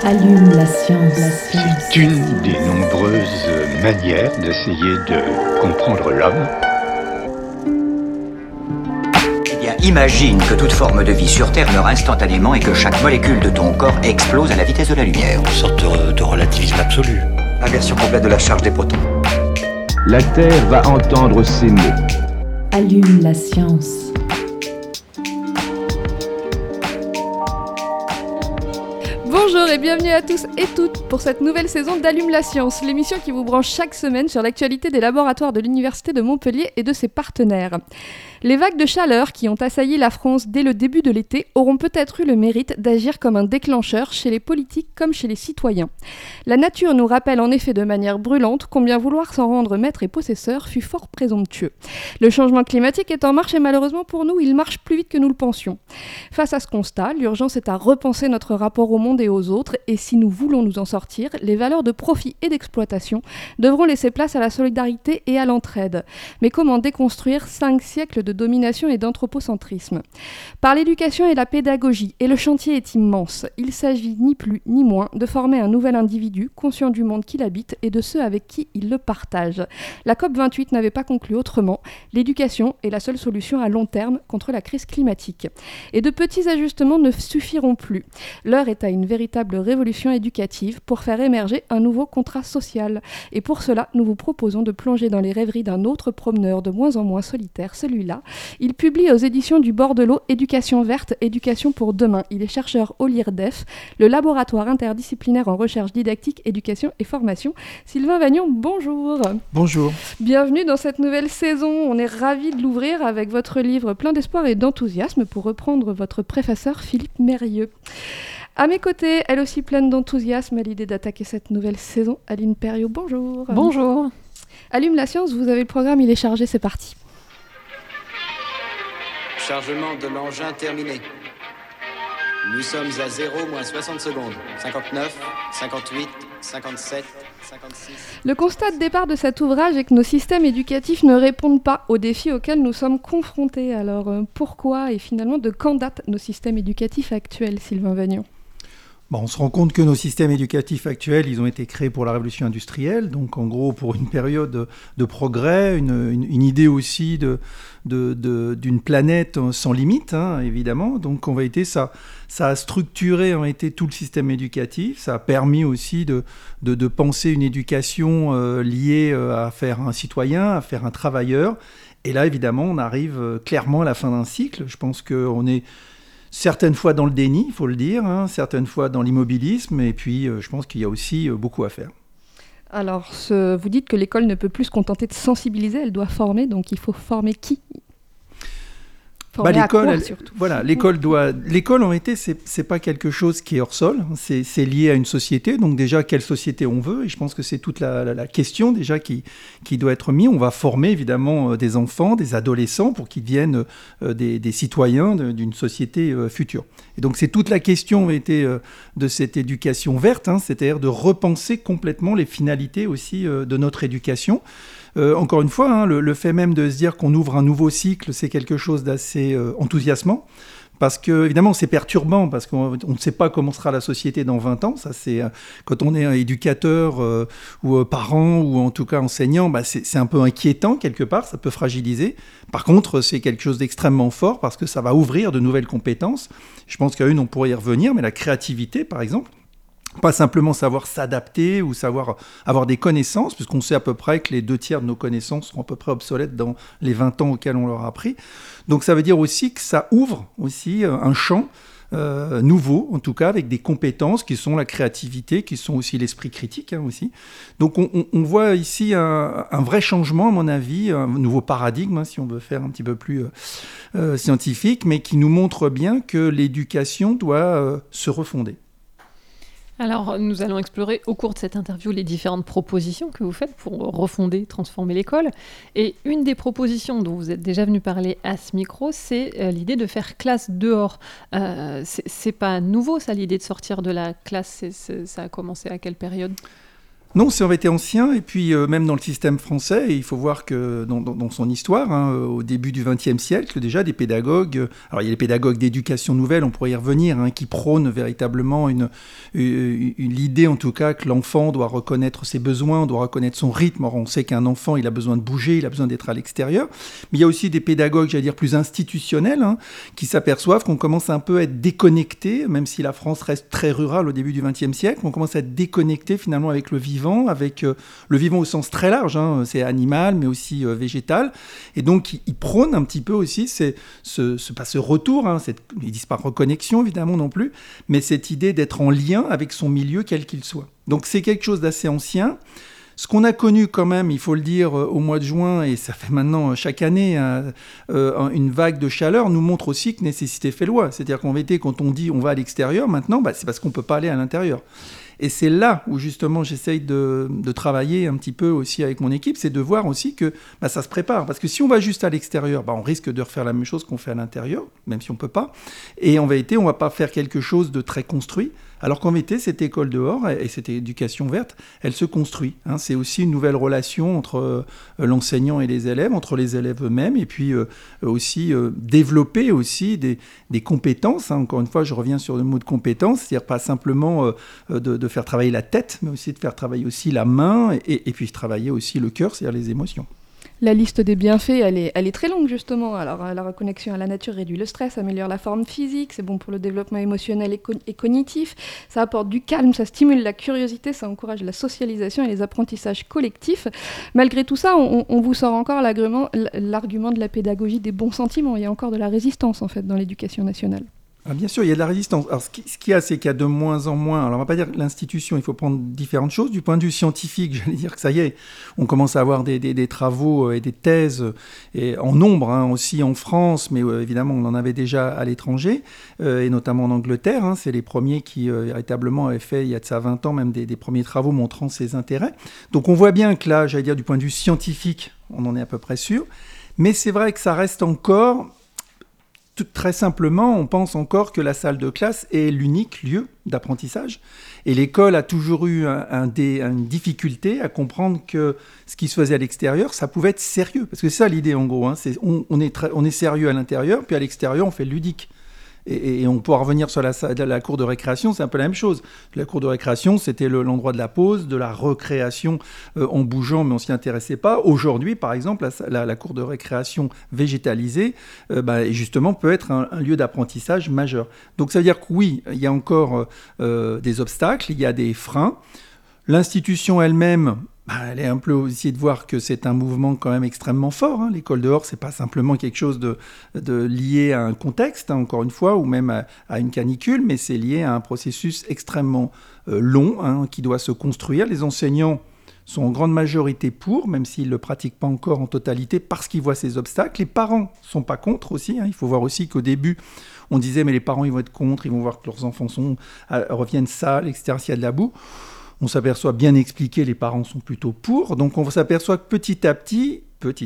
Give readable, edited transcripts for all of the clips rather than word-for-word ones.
Allume la science. C'est une des nombreuses manières d'essayer de comprendre l'homme. Eh bien, imagine que toute forme de vie sur Terre meurt instantanément et que chaque molécule de ton corps explose à la vitesse de la lumière. Une sorte de relativisme absolu. Inversion complète de la charge des protons. La Terre va entendre ces mots. Allume la science. Bonjour et bienvenue à tous et toutes pour cette nouvelle saison d'Allume la science, l'émission qui vous branche chaque semaine sur l'actualité des laboratoires de l'Université de Montpellier et de ses partenaires. Les vagues de chaleur qui ont assailli la France dès le début de l'été auront peut-être eu le mérite d'agir comme un déclencheur chez les politiques comme chez les citoyens. La nature nous rappelle en effet de manière brûlante combien vouloir s'en rendre maître et possesseur fut fort présomptueux. Le changement climatique est en marche et malheureusement pour nous, il marche plus vite que nous le pensions. Face à ce constat, l'urgence est à repenser notre rapport au monde et aux autres, et si nous voulons nous en sortir, les valeurs de profit et d'exploitation devront laisser place à la solidarité et à l'entraide. Mais comment déconstruire 5 siècles de domination et d'anthropocentrisme ? Par l'éducation et la pédagogie, et le chantier est immense, il s'agit ni plus ni moins de former un nouvel individu conscient du monde qu'il habite et de ceux avec qui il le partage. La COP28 n'avait pas conclu autrement, l'éducation est la seule solution à long terme contre la crise climatique. Et de petits ajustements ne suffiront plus. L'heure est à une véritable révolution éducative pour faire émerger un nouveau contrat social. Et pour cela, nous vous proposons de plonger dans les rêveries d'un autre promeneur de moins en moins solitaire, celui-là. Il publie aux éditions du Bord de l'eau Éducation verte, éducation pour demain. Il est chercheur au LIRDEF, le laboratoire interdisciplinaire en recherche didactique, éducation et formation. Sylvain Vagnon, bonjour. Bonjour. Bienvenue dans cette nouvelle saison. On est ravis de l'ouvrir avec votre livre plein d'espoir et d'enthousiasme, pour reprendre votre préfaceur Philippe Mérieux. À mes côtés, elle aussi pleine d'enthousiasme à l'idée d'attaquer cette nouvelle saison, Aline Perriot, bonjour. Bonjour. Allume la science, vous avez le programme, il est chargé, c'est parti. Chargement de l'engin terminé. Nous sommes à 0 moins 60 secondes. 59, 58, 57, 56... Le constat de départ de cet ouvrage est que nos systèmes éducatifs ne répondent pas aux défis auxquels nous sommes confrontés. Alors pourquoi et finalement de quand datent nos systèmes éducatifs actuels, Sylvain Vagnon ? On se rend compte que nos systèmes éducatifs actuels, ils ont été créés pour la révolution industrielle, donc en gros pour une période de progrès, une idée aussi d'une planète sans limite, évidemment. Donc en vérité, ça a structuré en réalité tout le système éducatif, ça a permis aussi de penser une éducation liée à faire un citoyen, à faire un travailleur. Et là, évidemment, on arrive clairement à la fin d'un cycle. Je pense qu'on est certaines fois dans le déni, il faut le dire, certaines fois dans l'immobilisme, et puis je pense qu'il y a aussi beaucoup à faire. Alors, vous dites que l'école ne peut plus se contenter de sensibiliser, elle doit former, donc il faut former qui ? L'école, l'école en réalité, c'est pas quelque chose qui est hors sol, c'est lié à une société, donc déjà quelle société on veut, et je pense que c'est toute la question déjà qui doit être mise. On va former évidemment des enfants, des adolescents pour qu'ils deviennent des citoyens d'une société future. Et donc c'est toute la question de cette éducation verte, c'est-à-dire de repenser complètement les finalités aussi de notre éducation. Encore une fois, le fait même de se dire qu'on ouvre un nouveau cycle, c'est quelque chose d'assez enthousiasmant. Parce que, évidemment, c'est perturbant, parce qu'on ne sait pas comment sera la société dans 20 ans. Ça, c'est, quand on est un éducateur ou parent, ou en tout cas enseignant, c'est un peu inquiétant quelque part, ça peut fragiliser. Par contre, c'est quelque chose d'extrêmement fort, parce que ça va ouvrir de nouvelles compétences. Je pense qu'à une, on pourrait y revenir, mais la créativité, par exemple, pas simplement savoir s'adapter ou savoir avoir des connaissances, puisqu'on sait à peu près que les 2/3 de nos connaissances seront à peu près obsolètes dans les 20 ans auxquels on leur a appris. Donc ça veut dire aussi que ça ouvre aussi un champ nouveau, en tout cas, avec des compétences qui sont la créativité, qui sont aussi l'esprit critique aussi. Donc on voit ici un vrai changement, à mon avis, un nouveau paradigme, si on veut faire un petit peu plus scientifique, mais qui nous montre bien que l'éducation doit se refonder. Alors, nous allons explorer au cours de cette interview les différentes propositions que vous faites pour refonder, transformer l'école. Et une des propositions dont vous êtes déjà venu parler à ce micro, c'est l'idée de faire classe dehors. C'est pas nouveau, ça, l'idée de sortir de la classe. Ça a commencé à quelle période ? Non, c'est en été ancien, et puis même dans le système français, il faut voir que dans son histoire, au début du XXe siècle, déjà des pédagogues, alors il y a les pédagogues d'éducation nouvelle, on pourrait y revenir, qui prônent véritablement l'idée en tout cas que l'enfant doit reconnaître ses besoins, doit reconnaître son rythme. Alors, on sait qu'un enfant, il a besoin de bouger, il a besoin d'être à l'extérieur, mais il y a aussi des pédagogues, j'allais dire, plus institutionnels, qui s'aperçoivent qu'on commence un peu à être déconnecté, même si la France reste très rurale au début du XXe siècle, on commence à être déconnecté finalement avec le vivant, avec le vivant au sens très large, c'est animal, mais aussi végétal. Et donc, ils prônent un petit peu aussi ce retour, ils disent pas reconnexion, évidemment, non plus, mais cette idée d'être en lien avec son milieu, quel qu'il soit. Donc, c'est quelque chose d'assez ancien. Ce qu'on a connu quand même, il faut le dire, au mois de juin, et ça fait maintenant chaque année, une vague de chaleur nous montre aussi que nécessité fait loi. C'est-à-dire qu'en vérité, quand on dit on va à l'extérieur, maintenant, c'est parce qu'on ne peut pas aller à l'intérieur. Et c'est là où justement j'essaye de travailler un petit peu aussi avec mon équipe, c'est de voir aussi que ça se prépare. Parce que si on va juste à l'extérieur, on risque de refaire la même chose qu'on fait à l'intérieur, même si on ne peut pas. Et en vérité, on ne va pas faire quelque chose de très construit. Alors qu'en vérité, cette école dehors et cette éducation verte, elle se construit. C'est aussi une nouvelle relation entre l'enseignant et les élèves, entre les élèves eux-mêmes, et puis aussi développer aussi des compétences. Encore une fois, je reviens sur le mot de compétence, c'est-à-dire pas simplement de faire travailler la tête, mais aussi de faire travailler aussi la main, et puis travailler aussi le cœur, c'est-à-dire les émotions. La liste des bienfaits, elle est très longue justement. Alors la reconnexion à la nature réduit le stress, améliore la forme physique, c'est bon pour le développement émotionnel et cognitif, ça apporte du calme, ça stimule la curiosité, ça encourage la socialisation et les apprentissages collectifs. Malgré tout ça, on vous sort encore l'argument de la pédagogie des bons sentiments. Il y a encore de la résistance en fait dans l'éducation nationale. Bien sûr, il y a de la résistance. Alors, ce qu'il y a, c'est qu'il y a de moins en moins... Alors, on ne va pas dire l'institution, il faut prendre différentes choses. Du point de vue scientifique, j'allais dire que ça y est, on commence à avoir des travaux et des thèses en nombre, aussi en France, mais évidemment, on en avait déjà à l'étranger, et notamment en Angleterre. C'est les premiers qui, véritablement, avaient fait, il y a de ça 20 ans, même des premiers travaux montrant ses intérêts. Donc, on voit bien que là, j'allais dire, du point de vue scientifique, on en est à peu près sûr. Mais c'est vrai que ça reste encore... Très simplement, on pense encore que la salle de classe est l'unique lieu d'apprentissage. Et l'école a toujours eu une difficulté à comprendre que ce qui se faisait à l'extérieur, ça pouvait être sérieux. Parce que c'est ça l'idée en gros. On est sérieux à l'intérieur, puis à l'extérieur, on fait le ludique. Et on pourra revenir sur la cour de récréation, c'est un peu la même chose. La cour de récréation, c'était l'endroit de la pause, de la recréation en bougeant, mais on ne s'y intéressait pas. Aujourd'hui, par exemple, la cour de récréation végétalisée, justement, peut être un lieu d'apprentissage majeur. Donc ça veut dire que oui, il y a encore des obstacles, il y a des freins. L'institution elle-même... elle est un peu aussi de voir que c'est un mouvement quand même extrêmement fort. L'école dehors, c'est pas simplement quelque chose de lié à un contexte, encore une fois, ou même à une canicule, mais c'est lié à un processus extrêmement long qui doit se construire. Les enseignants sont en grande majorité pour, même s'ils ne le pratiquent pas encore en totalité, parce qu'ils voient ces obstacles. Les parents ne sont pas contre aussi. Il faut voir aussi qu'au début, on disait, mais les parents, ils vont être contre, ils vont voir que leurs enfants reviennent sales, etc., s'il y a de la boue. On s'aperçoit, bien expliqué, les parents sont plutôt pour. Donc on s'aperçoit que petit à petit,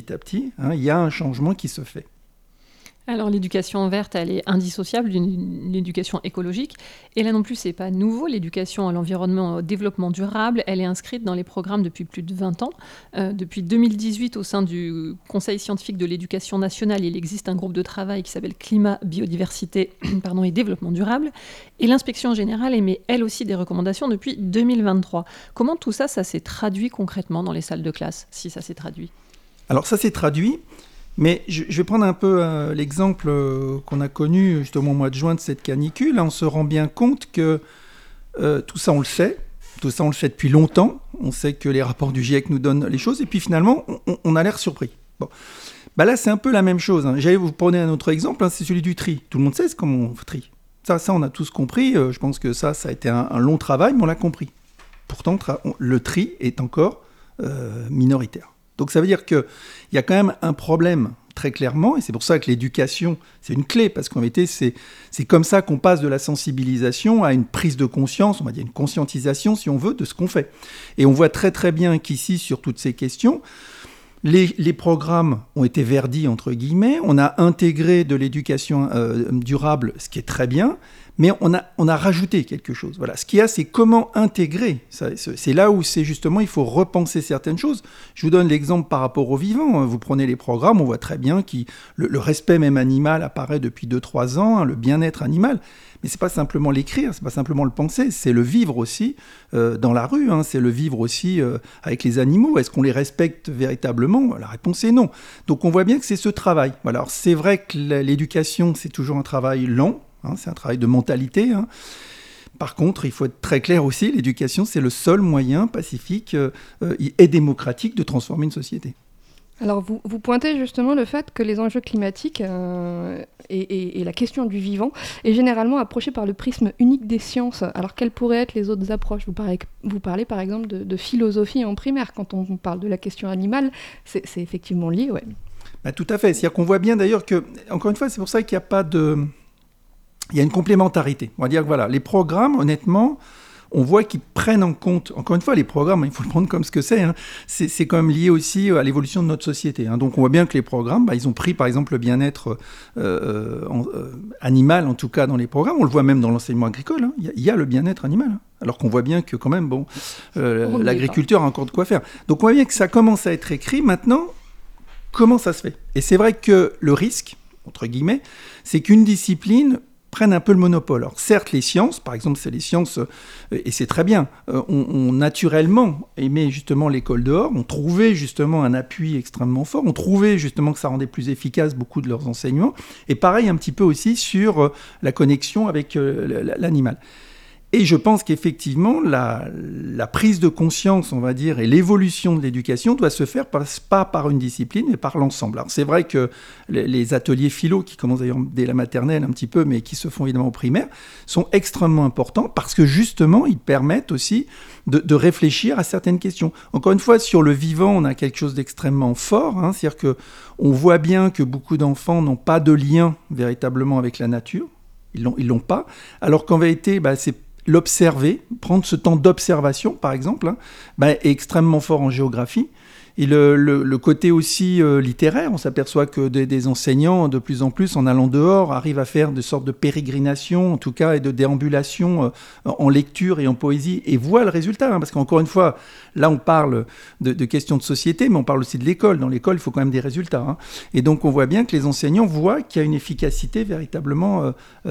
il y a un changement qui se fait. Alors l'éducation verte, elle est indissociable d'une éducation écologique. Et là non plus, c'est pas nouveau. L'éducation à l'environnement, au développement durable, elle est inscrite dans les programmes depuis plus de 20 ans. Depuis 2018, au sein du Conseil scientifique de l'éducation nationale, il existe un groupe de travail qui s'appelle Climat, Biodiversité et Développement durable. Et l'inspection générale émet elle aussi des recommandations depuis 2023. Comment tout ça s'est traduit concrètement dans les salles de classe, si ça s'est traduit ? Alors ça s'est traduit. Mais je vais prendre un peu l'exemple qu'on a connu justement au mois de juin de cette canicule. Là, on se rend bien compte que tout ça, on le sait. Tout ça, on le sait depuis longtemps. On sait que les rapports du GIEC nous donnent les choses. Et puis finalement, on a l'air surpris. Bon. Là, c'est un peu la même chose. J'allais vous prendre un autre exemple, c'est celui du tri. Tout le monde sait comment on trie. Ça, on a tous compris. Je pense que ça a été un long travail, mais on l'a compris. Pourtant, le tri est encore minoritaire. Donc ça veut dire qu'il y a quand même un problème très clairement, et c'est pour ça que l'éducation, c'est une clé, parce qu'en réalité, c'est comme ça qu'on passe de la sensibilisation à une prise de conscience, on va dire une conscientisation, si on veut, de ce qu'on fait. Et on voit très très bien qu'ici, sur toutes ces questions, les programmes ont été verdis, entre guillemets, on a intégré de l'éducation durable, ce qui est très bien, Mais on a rajouté quelque chose. Voilà. Ce qu'il y a, c'est comment intégrer. C'est là où c'est justement, il faut repenser certaines choses. Je vous donne l'exemple par rapport au vivant. Vous prenez les programmes, on voit très bien que le respect même animal apparaît depuis 2-3 ans, le bien-être animal. Mais c'est pas simplement l'écrire, c'est pas simplement le penser, c'est le vivre aussi dans la rue, c'est le vivre aussi avec les animaux. Est-ce qu'on les respecte véritablement ? La réponse est non. Donc on voit bien que c'est ce travail. Voilà. Alors c'est vrai que l'éducation, c'est toujours un travail lent, c'est un travail de mentalité. Par contre, il faut être très clair aussi, l'éducation, c'est le seul moyen pacifique et démocratique de transformer une société. Alors vous pointez justement le fait que les enjeux climatiques et la question du vivant est généralement approchée par le prisme unique des sciences. Alors quelles pourraient être les autres approches ? Vous parlez par exemple de philosophie en primaire. Quand on parle de la question animale, c'est effectivement lié, ouais. Bah, tout à fait. C'est-à-dire qu'on voit bien d'ailleurs que, encore une fois, c'est pour ça qu'il n'y a pas de... Il y a une complémentarité. On va dire que voilà, les programmes, honnêtement... On voit qu'ils prennent en compte, encore une fois, les programmes, il faut le prendre comme ce que c'est, c'est quand même lié aussi à l'évolution de notre société. Donc on voit bien que les programmes, ils ont pris par exemple le bien-être animal, en tout cas dans les programmes, on le voit même dans l'enseignement agricole, il y a le bien-être animal, alors qu'on voit bien que quand même, l'agriculture a encore de quoi faire. Donc on voit bien que ça commence à être écrit. Maintenant, comment ça se fait ? Et c'est vrai que le risque, entre guillemets, c'est qu'une discipline prennent un peu le monopole. Alors certes, les sciences, par exemple, c'est les sciences, et c'est très bien, ont naturellement aimé justement l'école dehors, ont trouvé justement un appui extrêmement fort, ont trouvé justement que ça rendait plus efficace beaucoup de leurs enseignements, et pareil un petit peu aussi sur la connexion avec l'animal. Et je pense qu'effectivement, la prise de conscience, on va dire, et l'évolution de l'éducation doit se faire pas par une discipline, mais par l'ensemble. Alors c'est vrai que les ateliers philo, qui commencent d'ailleurs dès la maternelle un petit peu, mais qui se font évidemment au primaire, sont extrêmement importants parce que justement, ils permettent aussi de réfléchir à certaines questions. Encore une fois, sur le vivant, on a quelque chose d'extrêmement fort, c'est-à-dire qu'on voit bien que beaucoup d'enfants n'ont pas de lien véritablement avec la nature, ils l'ont pas, alors qu'en vérité, c'est l'observer, prendre ce temps d'observation, par exemple, est extrêmement fort en géographie. Et le côté aussi littéraire, on s'aperçoit que des enseignants, de plus en plus, en allant dehors, arrivent à faire des sortes de pérégrinations, en tout cas, et de déambulations en lecture et en poésie, et voient le résultat. Parce qu'encore une fois, là, on parle de questions de société, mais on parle aussi de l'école. Dans l'école, il faut quand même des résultats. Et donc, on voit bien que les enseignants voient qu'il y a une efficacité véritablement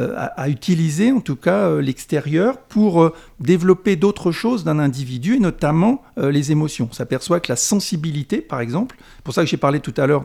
à utiliser, en tout cas, l'extérieur, pour développer d'autres choses d'un individu, et notamment les émotions. On s'aperçoit que la sensibilité, par exemple, c'est pour ça que j'ai parlé tout à l'heure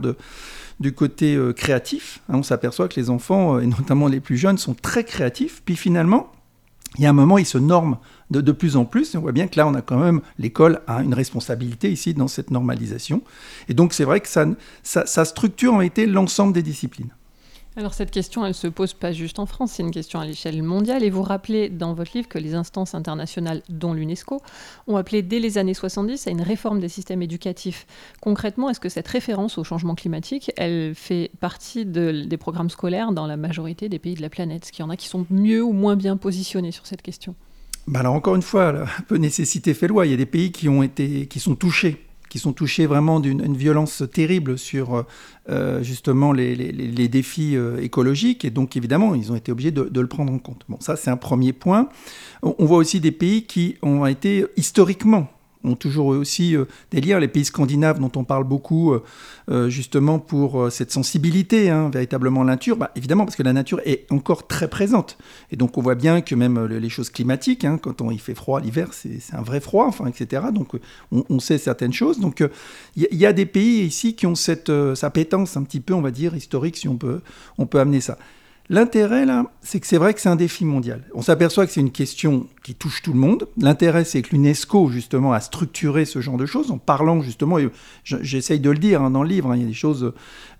du côté créatif, on s'aperçoit que les enfants, et notamment les plus jeunes, sont très créatifs, puis finalement, il y a un moment, ils se norment de plus en plus, et on voit bien que là, on a quand même, l'école a une responsabilité ici dans cette normalisation, et donc c'est vrai que ça structure en réalité l'ensemble des disciplines. Alors cette question, elle ne se pose pas juste en France, c'est une question à l'échelle mondiale. Et vous rappelez dans votre livre que les instances internationales, dont l'UNESCO, ont appelé dès les années 70 à une réforme des systèmes éducatifs. Concrètement, est-ce que cette référence au changement climatique, elle fait partie des programmes scolaires dans la majorité des pays de la planète ? Est-ce qu'il y en a qui sont mieux ou moins bien positionnés sur cette question ? Alors encore une fois, un peu nécessité fait loi. Il y a des pays qui sont touchés vraiment d'une violence terrible sur justement les défis écologiques. Et donc, évidemment, ils ont été obligés de le prendre en compte. Bon, ça, c'est un premier point. On voit aussi des pays qui ont été historiquement ont toujours aussi des liens. Les pays scandinaves dont on parle beaucoup, justement pour cette sensibilité, véritablement à la nature, évidemment parce que la nature est encore très présente. Et donc on voit bien que même les choses climatiques, quand il fait froid l'hiver, c'est un vrai froid, etc. Donc on sait certaines choses. Donc il y a des pays ici qui ont cette appétence un petit peu, on va dire, historique, si on peut amener ça. L'intérêt, là, c'est que c'est vrai que c'est un défi mondial. On s'aperçoit que c'est une question qui touche tout le monde. L'intérêt, c'est que l'UNESCO, justement, a structuré ce genre de choses en parlant, justement, et j'essaye de le dire dans le livre, il y a des choses,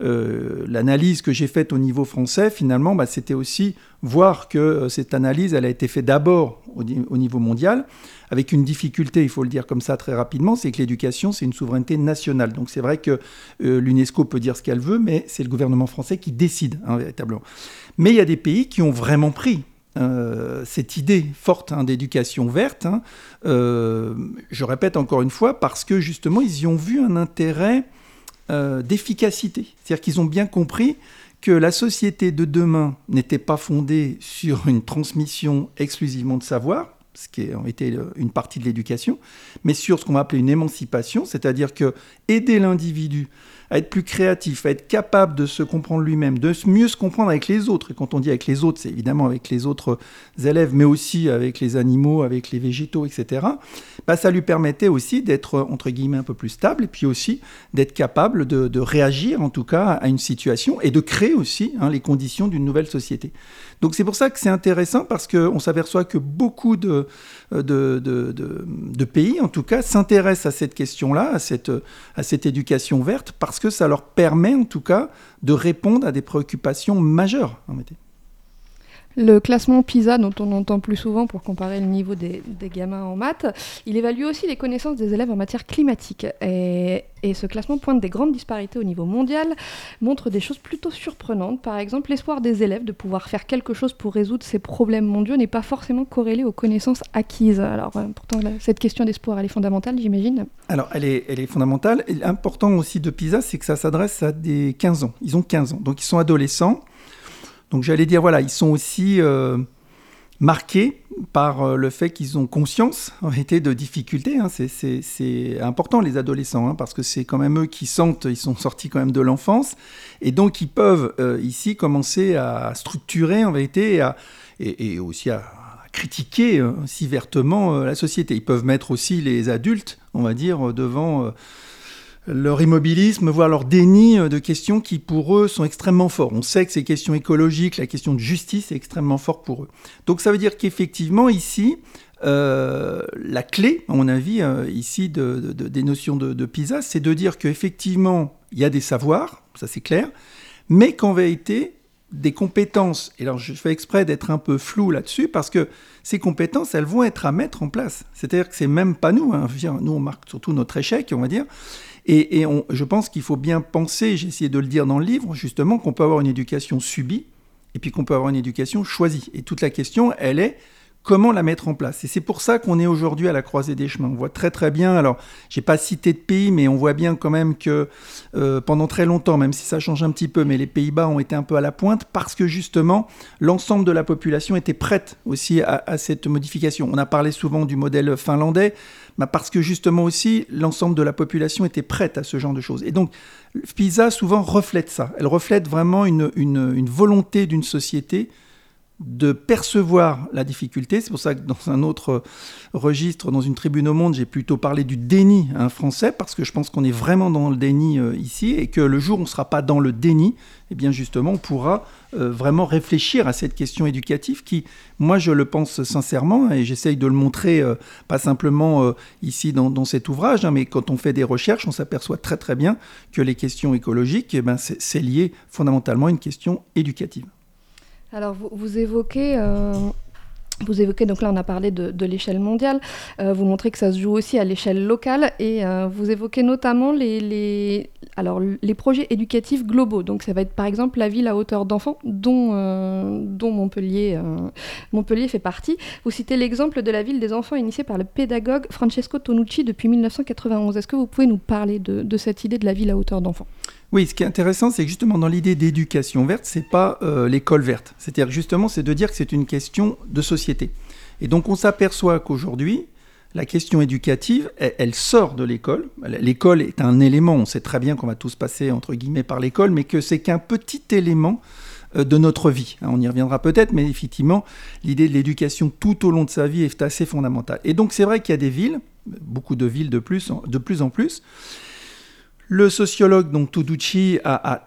l'analyse que j'ai faite au niveau français, finalement, c'était aussi voir que cette analyse, elle a été faite d'abord au niveau mondial, avec une difficulté, il faut le dire comme ça très rapidement, c'est que l'éducation, c'est une souveraineté nationale. Donc c'est vrai que l'UNESCO peut dire ce qu'elle veut, mais c'est le gouvernement français qui décide, véritablement. Mais il y a des pays qui ont vraiment pris cette idée forte d'éducation verte. Je répète encore une fois, parce que justement, ils y ont vu un intérêt d'efficacité. C'est-à-dire qu'ils ont bien compris que la société de demain n'était pas fondée sur une transmission exclusivement de savoir, ce qui a été une partie de l'éducation, mais sur ce qu'on va appeler une émancipation, c'est-à-dire que aider l'individu à être plus créatif, à être capable de se comprendre lui-même, de mieux se comprendre avec les autres. Et quand on dit avec les autres, c'est évidemment avec les autres élèves, mais aussi avec les animaux, avec les végétaux, etc. Ça lui permettait aussi d'être, entre guillemets, un peu plus stable, et puis aussi d'être capable de réagir, en tout cas, à une situation, et de créer aussi les conditions d'une nouvelle société. Donc c'est pour ça que c'est intéressant, parce qu'on s'aperçoit que beaucoup de pays, en tout cas, s'intéressent à cette question-là, à cette éducation verte, parce que ça leur permet, en tout cas, de répondre à des préoccupations majeures. Le classement PISA, dont on entend plus souvent pour comparer le niveau des gamins en maths, il évalue aussi les connaissances des élèves en matière climatique. Et ce classement pointe des grandes disparités au niveau mondial, montre des choses plutôt surprenantes. Par exemple, l'espoir des élèves de pouvoir faire quelque chose pour résoudre ces problèmes mondiaux n'est pas forcément corrélé aux connaissances acquises. Alors, pourtant, cette question d'espoir, elle est fondamentale, j'imagine. Alors, elle est fondamentale. Et l'important aussi de PISA, c'est que ça s'adresse à des 15 ans. Ils ont 15 ans, donc ils sont adolescents. Donc j'allais dire, voilà, ils sont aussi marqués par le fait qu'ils ont conscience, en réalité, de difficultés. C'est important, les adolescents, parce que c'est quand même eux qui sentent, ils sont sortis quand même de l'enfance, et donc ils peuvent ici commencer à structurer, en vérité, et aussi à critiquer si vertement la société. Ils peuvent mettre aussi les adultes, on va dire, devant... leur immobilisme, voire leur déni de questions qui, pour eux, sont extrêmement forts. On sait que ces questions écologiques, la question de justice est extrêmement forte pour eux. Donc ça veut dire qu'effectivement, ici, la clé, à mon avis, ici, des notions de PISA, c'est de dire qu'effectivement, il y a des savoirs, ça c'est clair, mais qu'en vérité, des compétences, et alors je fais exprès d'être un peu flou là-dessus, parce que ces compétences, elles vont être à mettre en place. C'est-à-dire que c'est même pas nous, nous on marque surtout notre échec, on va dire. Et je pense qu'il faut bien penser, j'ai essayé de le dire dans le livre, justement, qu'on peut avoir une éducation subie et puis qu'on peut avoir une éducation choisie. Et toute la question, elle est comment la mettre en place. Et c'est pour ça qu'on est aujourd'hui à la croisée des chemins. On voit très très bien, alors j'ai pas cité de pays, mais on voit bien quand même que pendant très longtemps, même si ça change un petit peu, mais les Pays-Bas ont été un peu à la pointe parce que justement, l'ensemble de la population était prête aussi à cette modification. On a parlé souvent du modèle finlandais, parce que justement aussi, l'ensemble de la population était prête à ce genre de choses. Et donc, PISA souvent reflète ça. Elle reflète vraiment une volonté d'une société de percevoir la difficulté. C'est pour ça que dans un autre registre, dans une tribune au Monde, j'ai plutôt parlé du déni français, parce que je pense qu'on est vraiment dans le déni ici, et que le jour où on ne sera pas dans le déni, eh bien justement, on pourra vraiment réfléchir à cette question éducative qui, moi, je le pense sincèrement, et j'essaye de le montrer, pas simplement ici dans cet ouvrage, mais quand on fait des recherches, on s'aperçoit très très bien que les questions écologiques, c'est lié fondamentalement à une question éducative. Alors, vous évoquez, donc là on a parlé de l'échelle mondiale, vous montrez que ça se joue aussi à l'échelle locale, et vous évoquez notamment les projets éducatifs globaux. Donc ça va être par exemple la ville à hauteur d'enfants, dont Montpellier fait partie. Vous citez l'exemple de la ville des enfants initiée par le pédagogue Francesco Tonucci depuis 1991. Est-ce que vous pouvez nous parler de cette idée de la ville à hauteur d'enfants ? Oui, ce qui est intéressant, c'est que justement dans l'idée d'éducation verte, c'est pas l'école verte. C'est-à-dire justement, c'est de dire que c'est une question de société. Et donc on s'aperçoit qu'aujourd'hui, la question éducative, elle sort de l'école. L'école est un élément, on sait très bien qu'on va tous passer entre guillemets par l'école, mais que c'est qu'un petit élément de notre vie. On y reviendra peut-être, mais effectivement, l'idée de l'éducation tout au long de sa vie est assez fondamentale. Et donc c'est vrai qu'il y a des villes, beaucoup de villes de plus en plus. Le sociologue donc Tonucci a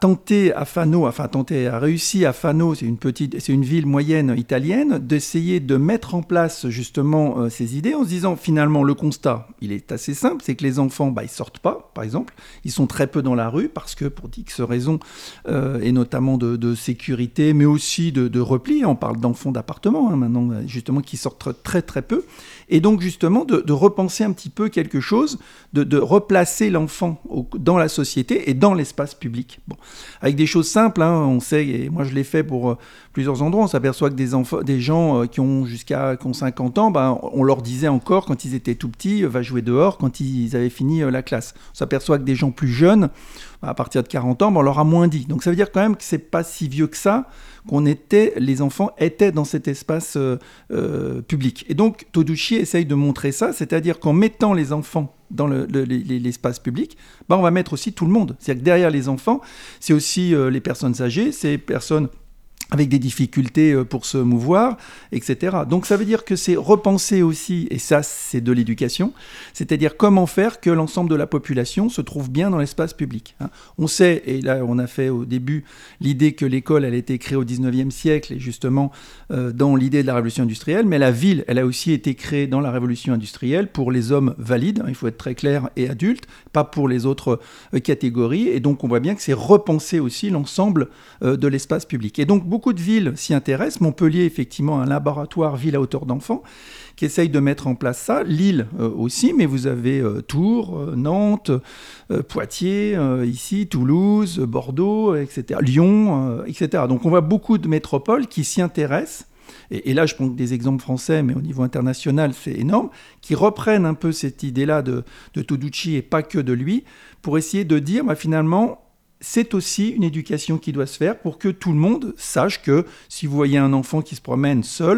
réussi à Fano, c'est une ville moyenne italienne, d'essayer de mettre en place justement ces idées en se disant finalement le constat, il est assez simple, c'est que les enfants, ils sortent pas, par exemple, ils sont très peu dans la rue parce que pour X raisons et notamment de sécurité, mais aussi de repli. On parle d'enfants d'appartement maintenant justement qui sortent très très peu, et donc justement de repenser un petit peu quelque chose, de replacer l'enfant dans dans la société et dans l'espace public. Bon. Avec des choses simples, on sait, et moi je l'ai fait pour plusieurs endroits, on s'aperçoit que des gens qui ont 50 ans, on leur disait encore quand ils étaient tout petits, va jouer dehors quand ils avaient fini la classe. On s'aperçoit que des gens plus jeunes, à partir de 40 ans, on leur a moins dit. Donc ça veut dire quand même que c'est pas si vieux que ça, les enfants étaient dans cet espace public. Et donc Toduchi essaye de montrer ça, c'est-à-dire qu'en mettant les enfants dans l'espace public, on va mettre aussi tout le monde. C'est-à-dire que derrière les enfants, c'est aussi les personnes âgées, c'est les personnes avec des difficultés pour se mouvoir, etc. Donc ça veut dire que c'est repenser aussi, et ça c'est de l'éducation, c'est-à-dire comment faire que l'ensemble de la population se trouve bien dans l'espace public. On sait, et là on a fait au début l'idée que l'école elle a été créée au 19e siècle, et justement dans l'idée de la révolution industrielle, mais la ville elle a aussi été créée dans la révolution industrielle pour les hommes valides, il faut être très clair, et adultes, pas pour les autres catégories, et donc on voit bien que c'est repenser aussi l'ensemble de l'espace public. Et donc beaucoup de villes s'y intéressent. Montpellier, effectivement, un laboratoire ville à hauteur d'enfants qui essaye de mettre en place ça. Lille aussi, mais vous avez Tours, Nantes, Poitiers, ici, Toulouse, Bordeaux, etc. Lyon, etc. Donc on voit beaucoup de métropoles qui s'y intéressent. Et là, je prends des exemples français, mais au niveau international, c'est énorme, qui reprennent un peu cette idée-là de Toduchi et pas que de lui, pour essayer de dire, finalement, c'est aussi une éducation qui doit se faire pour que tout le monde sache que si vous voyez un enfant qui se promène seul,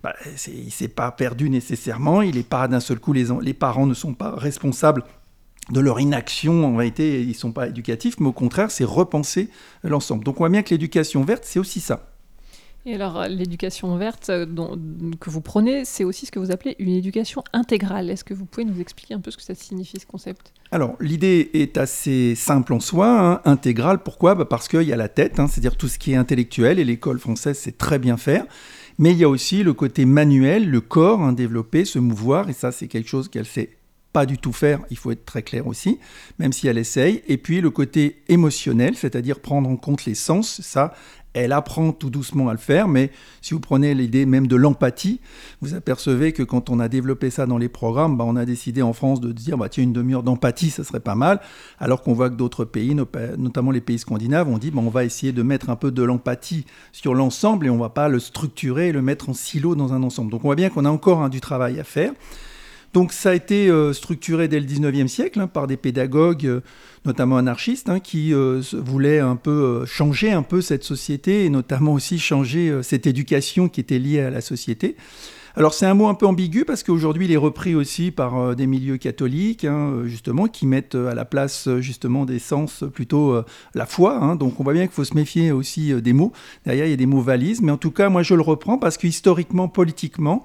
il ne s'est pas perdu nécessairement, il n'est pas d'un seul coup, les parents ne sont pas responsables de leur inaction, en réalité ils ne sont pas éducatifs, mais au contraire c'est repenser l'ensemble. Donc on voit bien que l'éducation verte c'est aussi ça. Et alors, l'éducation verte que vous prenez, c'est aussi ce que vous appelez une éducation intégrale. Est-ce que vous pouvez nous expliquer un peu ce que ça signifie, ce concept ? Alors, l'idée est assez simple en soi, intégrale. Pourquoi ? Parce qu'il y a la tête, c'est-à-dire tout ce qui est intellectuel, et l'école française sait très bien faire. Mais il y a aussi le côté manuel, le corps, développer, se mouvoir, et ça, c'est quelque chose qu'elle sait pas du tout faire, il faut être très clair aussi, même si elle essaye. Et puis, le côté émotionnel, c'est-à-dire prendre en compte les sens, ça, elle apprend tout doucement à le faire, mais si vous prenez l'idée même de l'empathie, vous apercevez que quand on a développé ça dans les programmes, on a décidé en France de dire tiens, une demi-heure d'empathie, ça serait pas mal, alors qu'on voit que d'autres pays, notamment les pays scandinaves, ont dit on va essayer de mettre un peu de l'empathie sur l'ensemble et on va pas le structurer et le mettre en silo dans un ensemble. Donc on voit bien qu'on a encore du travail à faire. Donc ça a été structuré dès le 19e siècle par des pédagogues, notamment anarchistes, qui voulaient un peu changer un peu cette société et notamment aussi changer cette éducation qui était liée à la société. Alors c'est un mot un peu ambigu parce qu'aujourd'hui il est repris aussi par des milieux catholiques, justement, qui mettent à la place justement des sens plutôt la foi. Donc on voit bien qu'il faut se méfier aussi des mots. Derrière il y a des mots valises, mais en tout cas moi je le reprends parce que historiquement, politiquement,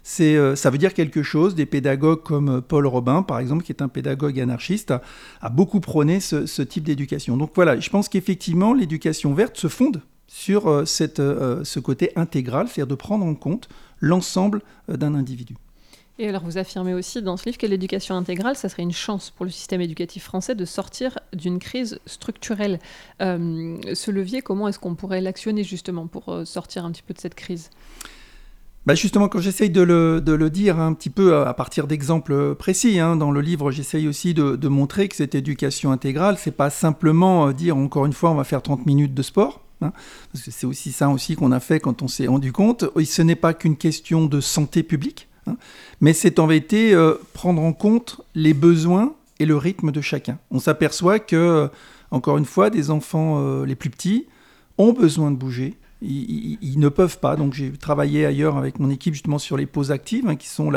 ça veut dire quelque chose. Des pédagogues comme Paul Robin, par exemple, qui est un pédagogue anarchiste, a beaucoup prôné ce type d'éducation. Donc voilà, je pense qu'effectivement, l'éducation verte se fonde sur ce côté intégral, c'est-à-dire de prendre en compte l'ensemble d'un individu. Et alors vous affirmez aussi dans ce livre que l'éducation intégrale, ça serait une chance pour le système éducatif français de sortir d'une crise structurelle. Ce levier, comment est-ce qu'on pourrait l'actionner justement pour sortir un petit peu de cette crise ? Justement, quand j'essaye de le dire un petit peu à partir d'exemples précis, dans le livre, j'essaye aussi de montrer que cette éducation intégrale, c'est pas simplement dire, encore une fois, on va faire 30 minutes de sport, parce que c'est aussi ça aussi qu'on a fait quand on s'est rendu compte. Ce n'est pas qu'une question de santé publique, mais c'est en vérité prendre en compte les besoins et le rythme de chacun. On s'aperçoit que, encore une fois, des enfants les plus petits ont besoin de bouger. Ils ne peuvent pas, donc j'ai travaillé ailleurs avec mon équipe justement sur les pauses actives, qui sont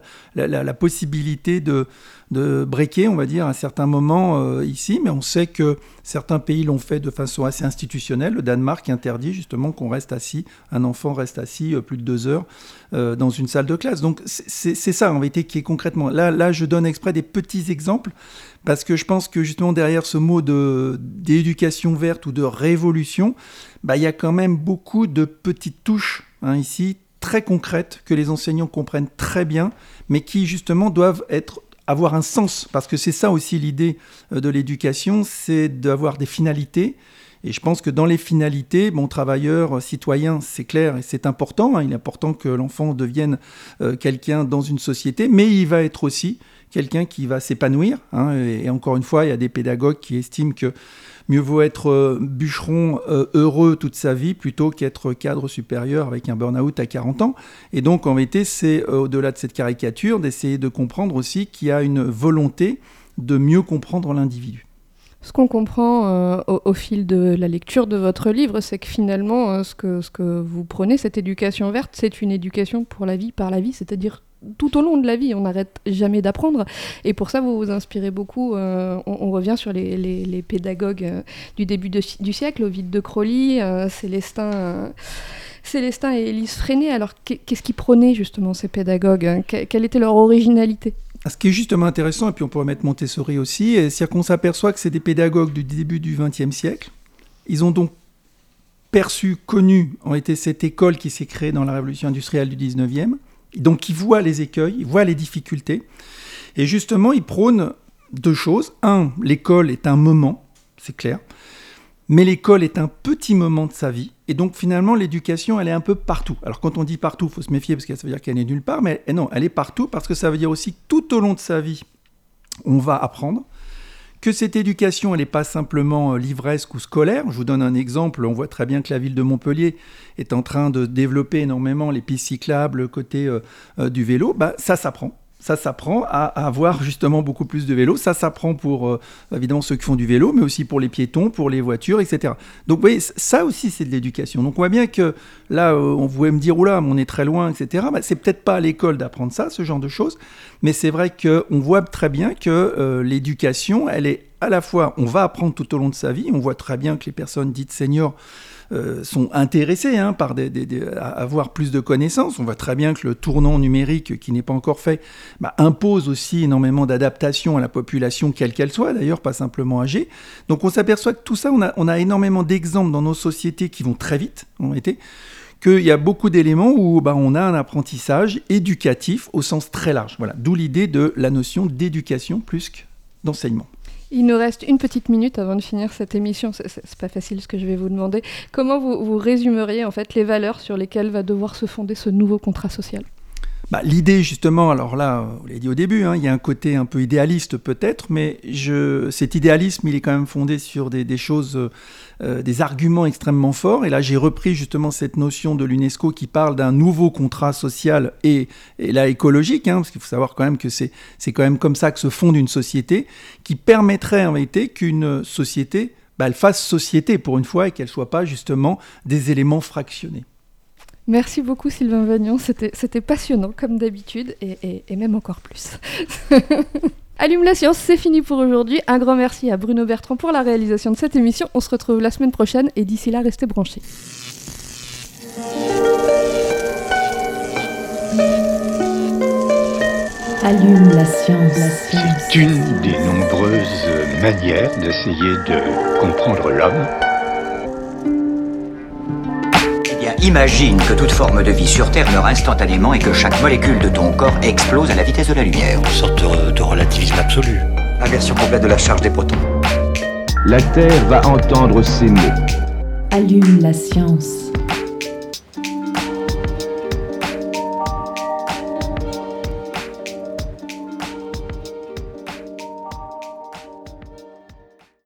la possibilité de breaker, on va dire, à certains moments ici, mais on sait que certains pays l'ont fait de façon assez institutionnelle. Le Danemark interdit justement un enfant reste assis plus de 2 heures dans une salle de classe. Donc c'est ça en vérité qui est concrètement. Là, je donne exprès des petits exemples, parce que je pense que justement derrière ce mot d'éducation verte ou de révolution, il y a quand même beaucoup de petites touches ici, très concrètes, que les enseignants comprennent très bien, mais qui justement doivent avoir un sens, parce que c'est ça aussi l'idée de l'éducation, c'est d'avoir des finalités. Et je pense que dans les finalités, travailleur, citoyen, c'est clair et c'est important. Il est important que l'enfant devienne quelqu'un dans une société, mais il va être aussi quelqu'un qui va s'épanouir. Et encore une fois, il y a des pédagogues qui estiment que mieux vaut être bûcheron heureux toute sa vie plutôt qu'être cadre supérieur avec un burn-out à 40 ans. Et donc, en vérité, c'est au-delà de cette caricature d'essayer de comprendre aussi qu'il y a une volonté de mieux comprendre l'individu. Ce qu'on comprend au fil de la lecture de votre livre, c'est que finalement, ce que vous prenez, cette éducation verte, c'est une éducation pour la vie, par la vie, c'est-à-dire tout au long de la vie, on n'arrête jamais d'apprendre. Et pour ça, vous vous inspirez beaucoup. On revient sur les pédagogues du début du siècle, Ovide de Crowley, Célestin et Élise Freinet. Alors, qu'est-ce qu'ils prônaient justement, ces pédagogues ? Quelle était leur originalité ? Ce qui est justement intéressant, et puis on pourrait mettre Montessori aussi, c'est qu'on s'aperçoit que c'est des pédagogues du début du XXe siècle. Ils ont donc connu, ont été cette école qui s'est créée dans la révolution industrielle du XIXe. Donc ils voient les écueils, ils voient les difficultés. Et justement, ils prônent deux choses. Un, l'école est un moment, c'est clair. Mais l'école est un petit moment de sa vie. Et donc finalement, l'éducation, elle est un peu partout. Alors quand on dit partout, il faut se méfier parce que ça veut dire qu'elle n'est nulle part. Mais non, elle est partout parce que ça veut dire aussi que tout au long de sa vie, on va apprendre. Que cette éducation, elle n'est pas simplement livresque ou scolaire. Je vous donne un exemple. On voit très bien que la ville de Montpellier est en train de développer énormément les pistes cyclables côté du vélo. Ça s'apprend. Ça s'apprend à avoir justement beaucoup plus de vélos. Ça s'apprend pour, évidemment, ceux qui font du vélo, mais aussi pour les piétons, pour les voitures, etc. Donc, vous voyez, ça aussi, c'est de l'éducation. Donc, on voit bien que là, on pouvait me dire, oula, on est très loin, etc. C'est peut-être pas à l'école d'apprendre ça, ce genre de choses. Mais c'est vrai qu'on voit très bien que l'éducation, elle est à la fois, on va apprendre tout au long de sa vie. On voit très bien que les personnes dites seniors sont intéressés par à avoir plus de connaissances. On voit très bien que le tournant numérique, qui n'est pas encore fait, impose aussi énormément d'adaptation à la population, quelle qu'elle soit, d'ailleurs, pas simplement âgée. Donc on s'aperçoit que tout ça, on a énormément d'exemples dans nos sociétés qui vont très vite, en réalité, qu'il y a beaucoup d'éléments où on a un apprentissage éducatif au sens très large. Voilà. D'où l'idée de la notion d'éducation plus que d'enseignement. Il nous reste une petite minute avant de finir cette émission. C'est pas facile ce que je vais vous demander. Comment vous résumeriez en fait les valeurs sur lesquelles va devoir se fonder ce nouveau contrat social ? L'idée, justement, alors là, vous l'avez dit au début, il y a un côté un peu idéaliste peut-être, mais cet idéalisme, il est quand même fondé sur des choses, des arguments extrêmement forts. Et là, j'ai repris justement cette notion de l'UNESCO qui parle d'un nouveau contrat social et là écologique, parce qu'il faut savoir quand même que c'est quand même comme ça que se fonde une société, qui permettrait en réalité qu'une société, elle fasse société pour une fois et qu'elle ne soit pas justement des éléments fractionnés. Merci beaucoup Sylvain Vagnon, c'était passionnant comme d'habitude et même encore plus. Allume la science, c'est fini pour aujourd'hui. Un grand merci à Bruno Bertrand pour la réalisation de cette émission. On se retrouve la semaine prochaine et d'ici là, restez branchés. Allume la science. C'est une des nombreuses manières d'essayer de comprendre l'homme. Imagine que toute forme de vie sur Terre meurt instantanément et que chaque molécule de ton corps explose à la vitesse de la lumière. Une sorte de relativisme absolu. Inversion complète de la charge des protons. La Terre va entendre ces mots. Allume la science.